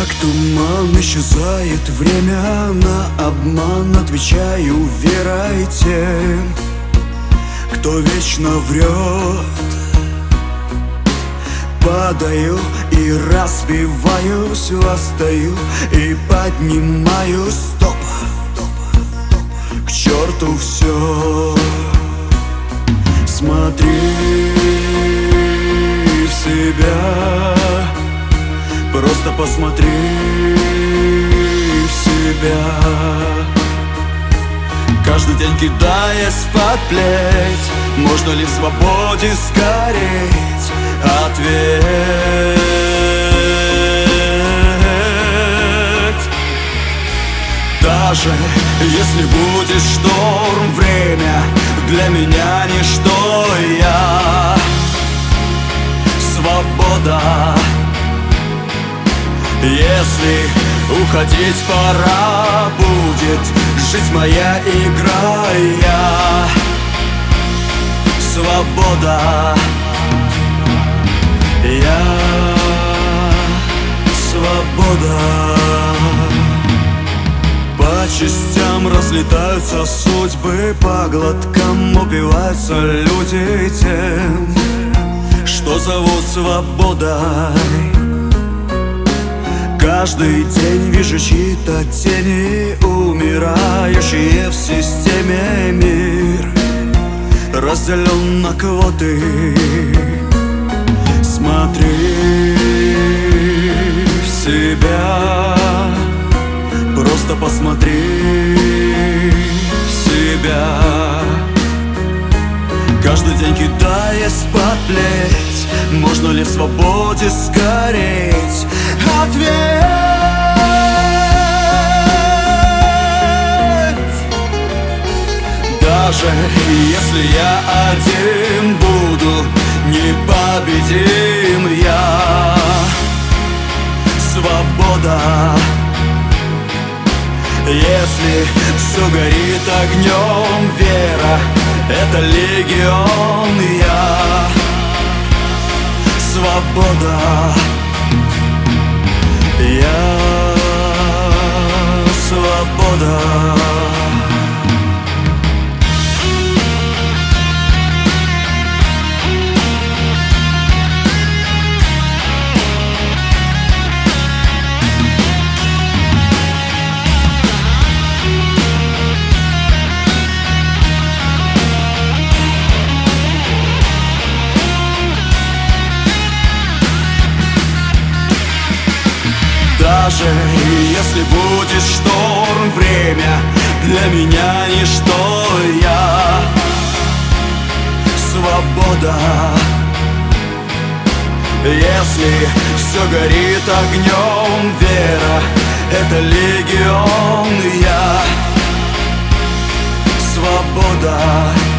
Как туман исчезает время, на обман отвечаю верой тем, кто вечно врет. Падаю и разбиваюсь, восстаю и поднимаюсь. Стоп, к черту все. Смотри в себя, просто посмотри в себя. Каждый день кидаясь под плеть, можно ли в свободе сгореть? Ответь. Даже если будет шторм, время для меня ничто. Я свобода. Если уходить пора будет, жизнь моя игра. Я свобода. Я свобода. По частям разлетаются судьбы, по глоткам упиваются люди тем, что зовут свободой. Каждый день вижу чьи-то тени, умирающие в системе. Мир разделен на квоты. Смотри в себя, просто посмотри в себя. Каждый день кидаясь под плеть, можно ли в свободе сгореть? Ответь. Даже если я один буду непобедим, я свобода. Если все горит огнем, вера — это легион. Я свобода. Я свобода. Даже если будет шторм, время для меня ничто. Я свобода. Если все горит огнем, вера — это легион. Я свобода.